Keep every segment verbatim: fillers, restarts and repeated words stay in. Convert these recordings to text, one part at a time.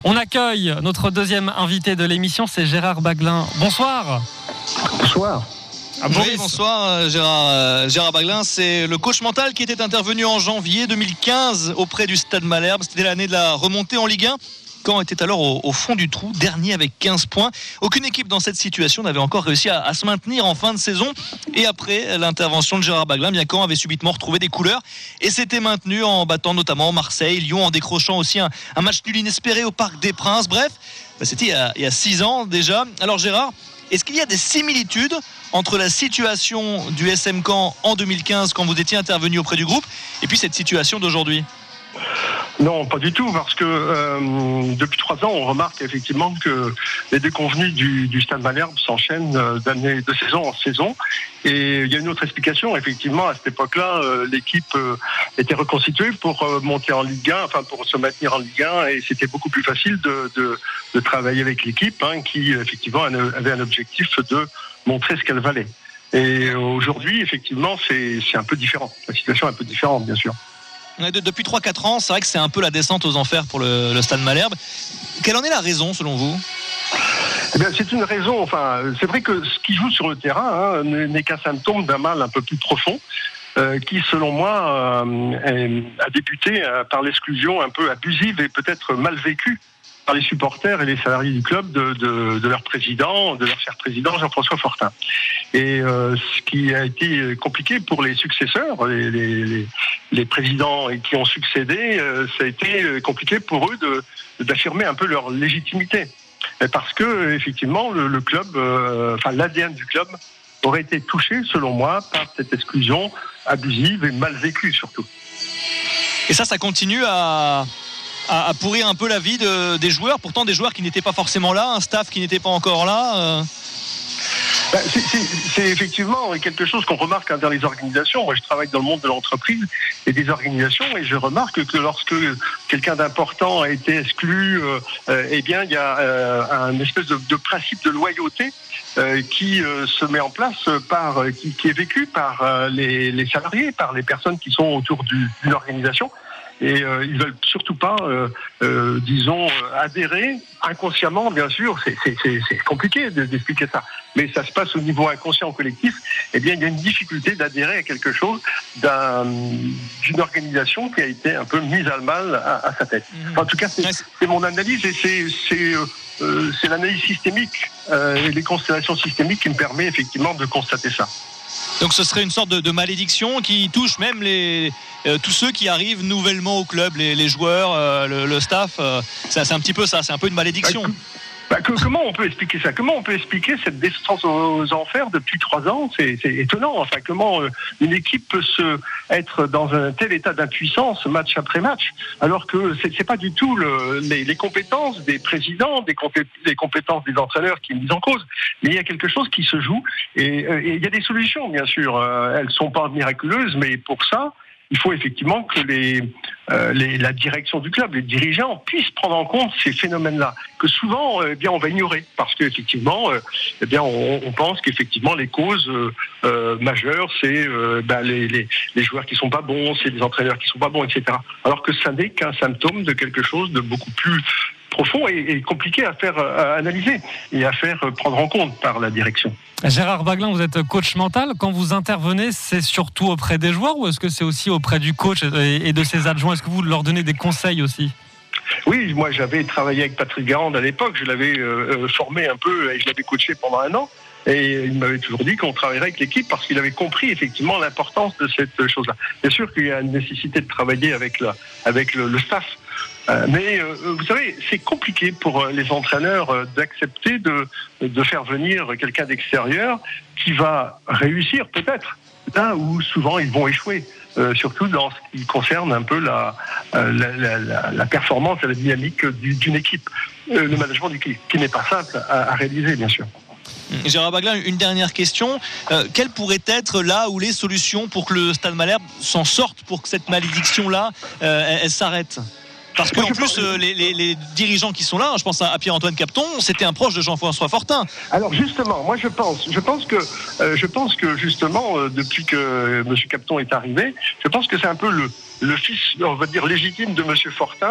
On accueille notre deuxième invité de l'émission, c'est Gérard Baglin. Bonsoir. Bonsoir. Ah, oui, bonsoir Gérard, Gérard Baglin, c'est le coach mental qui était intervenu en janvier deux mille quinze auprès du Stade Malherbe. C'était l'année de la remontée en Ligue un. Caen était alors au, au fond du trou, dernier avec quinze points. Aucune équipe dans cette situation n'avait encore réussi à, à se maintenir en fin de saison. Et après l'intervention de Gérard Baglin, bien Caen avait subitement retrouvé des couleurs et s'était maintenu en battant notamment Marseille, Lyon, en décrochant aussi un, un match nul inespéré au Parc des Princes. Bref, bah c'était il y, a, il y a six ans déjà. Alors Gérard, est-ce qu'il y a des similitudes entre la situation du S M Caen en deux mille quinze quand vous étiez intervenu auprès du groupe et puis cette situation d'aujourd'hui ? Non, pas du tout, parce que euh, depuis trois ans, on remarque effectivement que les déconvenus du, du Stade Malherbe s'enchaînent euh, d'année, de saison en saison. Et il y a une autre explication, effectivement, à cette époque-là, euh, l'équipe euh, était reconstituée pour euh, monter en Ligue un, enfin pour se maintenir en Ligue un, et c'était beaucoup plus facile de, de, de travailler avec l'équipe, hein, qui effectivement avait un objectif de montrer ce qu'elle valait. Et aujourd'hui, effectivement, c'est, c'est un peu différent. La situation est un peu différente, bien sûr. Depuis trois quatre ans, c'est vrai que c'est un peu la descente aux enfers pour le, le Stade Malherbe. Quelle en est la raison, selon vous ? Eh bien, c'est une raison. Enfin, c'est vrai que ce qui joue sur le terrain hein, n'est qu'un symptôme d'un mal un peu plus profond, euh, qui, selon moi, euh, a débuté euh, par l'exclusion un peu abusive et peut-être mal vécue par les supporters et les salariés du club de, de, de leur président, de leur cher président Jean-François Fortin. Et euh, ce qui a été compliqué pour les successeurs, les, les, les présidents qui ont succédé, euh, ça a été compliqué pour eux de, d'affirmer un peu leur légitimité. Parce que effectivement, le, le club, euh, enfin l'A D N du club aurait été touché, selon moi, par cette exclusion abusive et mal vécue surtout. Et ça, ça continue à... à pourrir un peu la vie de, des joueurs, pourtant des joueurs qui n'étaient pas forcément là, un staff qui n'était pas encore là euh... ben, c'est, c'est, c'est effectivement quelque chose qu'on remarque hein, dans les organisations. Moi je travaille dans le monde de l'entreprise et des organisations et je remarque que lorsque quelqu'un d'important a été exclu, euh, euh, eh bien il y a euh, un espèce de, de principe de loyauté euh, qui euh, se met en place par, qui, qui est vécu par euh, les, les salariés, par les personnes qui sont autour du, d'une organisation. Et euh, ils veulent surtout pas, euh, euh, disons, adhérer inconsciemment. Bien sûr, c'est, c'est, c'est, c'est compliqué d'expliquer ça, mais ça se passe au niveau inconscient collectif. Eh bien, il y a une difficulté d'adhérer à quelque chose d'un, d'une organisation qui a été un peu mise à mal à, à sa tête. Enfin, en tout cas, c'est, c'est mon analyse et c'est, c'est, euh, c'est l'analyse systémique euh, et les constellations systémiques qui me permet effectivement de constater ça. Donc ce serait une sorte de, de malédiction qui touche même les, euh, tous ceux qui arrivent nouvellement au club, les, les joueurs, euh, le, le staff. Euh, c'est, c'est un petit peu ça, c'est un peu une malédiction. Bah, bah, que, comment on peut expliquer ça ? Comment on peut expliquer cette descente aux enfers depuis trois ans ? C'est, c'est étonnant. Enfin, comment euh, une équipe peut se être dans un tel état d'impuissance match après match, alors que c'est, c'est pas du tout le, les, les compétences des présidents, des compé- les compétences des entraîneurs qui est mise en cause. Mais il y a quelque chose qui se joue et, euh, et il y a des solutions, bien sûr. Euh, elles sont pas miraculeuses, mais pour ça, il faut effectivement que les, euh, les, la direction du club, les dirigeants puissent prendre en compte ces phénomènes-là, que souvent, eh bien, on va ignorer, parce qu'effectivement, euh, eh bien, on, on pense qu'effectivement les causes euh, euh, majeures, c'est euh, ben, les, les, les joueurs qui sont pas bons, c'est les entraîneurs qui sont pas bons, et cetera. Alors que ça n'est qu'un symptôme de quelque chose de beaucoup plus profond et, et compliqué à faire à analyser et à faire prendre en compte par la direction. Gérard Baglin, vous êtes coach mental. Quand vous intervenez, c'est surtout auprès des joueurs ou est-ce que c'est aussi auprès du coach et de ses adjoints ? Est-ce que vous leur donnez des conseils aussi ? Oui, moi j'avais travaillé avec Patrick Garande à l'époque, je l'avais euh, formé un peu et je l'avais coaché pendant un an. Et il m'avait toujours dit qu'on travaillerait avec l'équipe parce qu'il avait compris effectivement l'importance de cette chose-là. Bien sûr qu'il y a une nécessité de travailler avec, la, avec le, le staff. Euh, mais euh, vous savez, c'est compliqué pour les entraîneurs euh, d'accepter de, de faire venir quelqu'un d'extérieur qui va réussir peut-être là où souvent ils vont échouer. Euh, surtout dans ce qui concerne un peu la, euh, la, la, la performance et la dynamique du, d'une équipe. Euh, le management d'équipe, qui n'est pas simple à, à réaliser, bien sûr. Gérard Baglin, une dernière question. Euh, quelles pourraient être là où les solutions pour que le Stade Malherbe s'en sorte, pour que cette malédiction-là, euh, elle, elle s'arrête ? Parce qu'en plus, euh, les, les, les dirigeants qui sont là, je pense à Pierre-Antoine Capton, c'était un proche de Jean-François Fortin. Alors justement, moi je pense, je pense que, euh, je pense que justement, euh, depuis que euh, M. Capton est arrivé, je pense que c'est un peu le, le fils, on va dire, légitime de M. Fortin,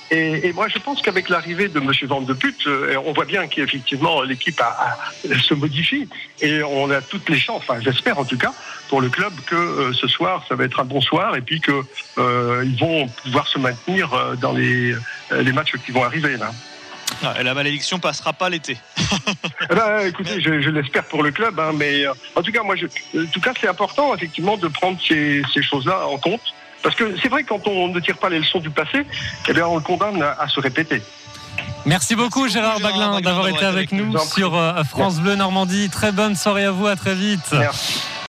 Et, et moi, je pense qu'avec l'arrivée de M. Van de Put, euh, on voit bien qu'effectivement l'équipe a, a, se modifie et on a toutes les chances, enfin j'espère en tout cas, pour le club que euh, ce soir, ça va être un bon soir et puis qu'ils euh, vont pouvoir se maintenir euh, dans les, euh, les matchs qui vont arriver là. Ah, et la malédiction passera pas l'été. Eh ben, écoutez, je, je l'espère pour le club, hein, mais euh, en tout cas, moi, je, en tout cas, c'est important effectivement de prendre ces, ces choses-là en compte. Parce que c'est vrai que quand on ne tire pas les leçons du passé, eh bien, on le condamne à, à se répéter. Merci beaucoup, Merci Gérard, Gérard Baglin, Baglin d'avoir été avec nous, avec nous sur France Bleu Normandie. Très bonne soirée à vous, à très vite. Merci.